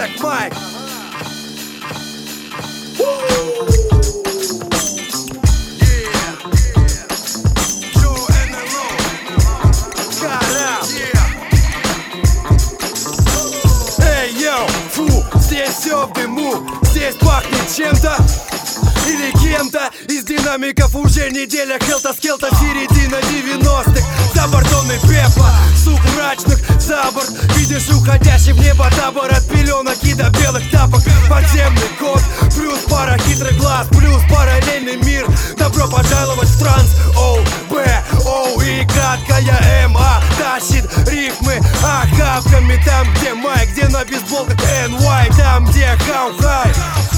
Black Mike. Здесь все в дыму, здесь пахнет чем-то или кем-то. Из динамиков уже неделя хелта-скелта, середина 90-х. За бортом и пепла, сук мрачных за борт. Видишь уходящий в небо табор от пеленок и до белых тапок. Подземный код, плюс пара хитрых глаз, плюс параллельный мир. Добро пожаловать в транс, оу, Б, оу и краткая М-А тащит рифмы охапками. Там, где майк, где на бейсболках NY, там, где хау-хай.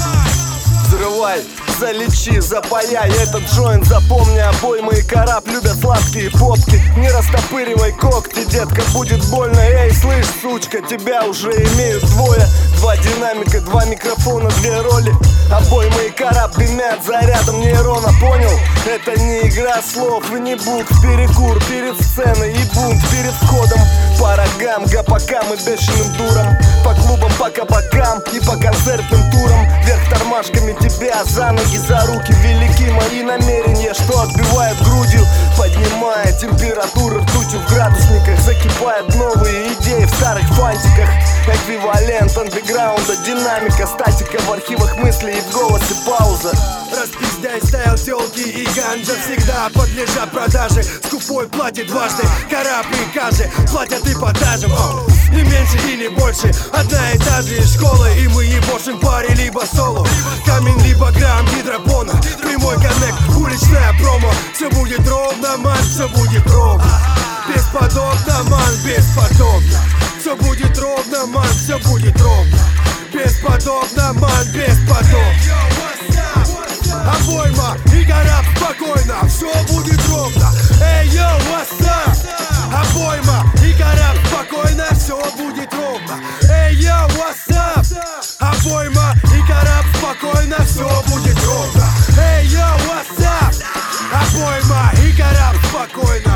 Взрывай, залечи, запаяй этот джойнт. Запомни, обоймы и караб любят сладкие попки. Не растопыривай когти, детка, будет больно. Эй, слышь, сучка, тебя уже имеют двое. Два динамика, два микрофона, две роли. Обоймы и караб дымят зарядом нейрона, понял? Это не игра слов и не бунт. Перекур перед сценой и бунт перед входом. По рогам, гопакам и бешеным дурам. По клубам, по кабакам и по концертным турам. Вверх тормашками тебя за ноги, за руки. Велики мои намерения, что отбивают грудью. Поднимая температуру ртутью в градусниках. Закипают новые идеи в старых фантиках. Эквивалент андеграунда, динамика, статика в архивах мыслей и в голосе пауза. Распиздай стайл, тёлки и ганджа всегда подлежат продаже. Скупой платит дважды, караб и кажи платят эпатажем. Не меньше и не больше, одна и та же школа. И мы ебошим паре либо соло. Камень, либо грамм гидропона. Прямой коннект, уличная промо. Все будет ровно, ман, все будет ровно. Бесподобно, ман, бесподобно. Все будет ровно, ман, все будет ровно. Бесподобно, ман, бесподобно. Обойма и караб спокойно, все будет ровно. Эй, йоу, what's up? Обойма и караб спокойно, все будет ровно. Эй, йоу, what's up? Обойма и караб спокойно, все будет ровно. Эй, йоу, what's up? Обойма и караб спокойно.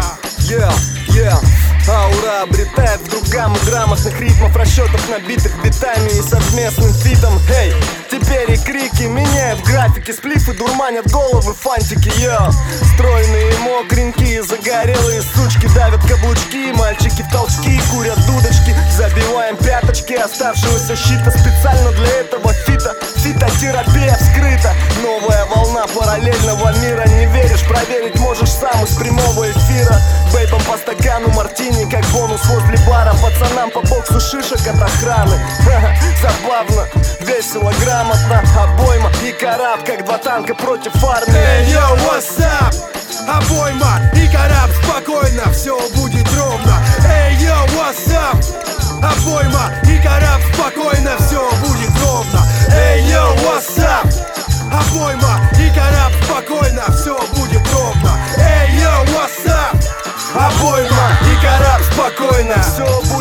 Аура обретает вдруг гамму грамотных ритмов, расчетов, набитых битами и совместным фитом. Эй, теперь и крики меняют графики, сплифы дурманят головы, фантики, стройные, мокренькие, загорелые сучки давят каблучки, мальчики в толчки курят дудочки. Забиваем пяточки оставшегося щита специально для этого фита. Фитотерапия вскрыта, новая волна параллельного мира. Не веришь, проверить можешь сам из прямого эфира. Бейбам по стакану мартини, как бонус возле бара. Пацанам по боксу шишек от охраны. Забавно, весело, грамотно. Обойма и караб, как два танка против армии. Эй, йоу, what's up? Обойма и караб спокойно, все будет ровно. Эй, йоу, what's up? Обойма и караб спокойно, все будет ровно. Эй, йоу, what's up? Обойма и караб спокойно, все будет ровно. Эй, йоу, what's up? Обойма и караб спокойно, все будет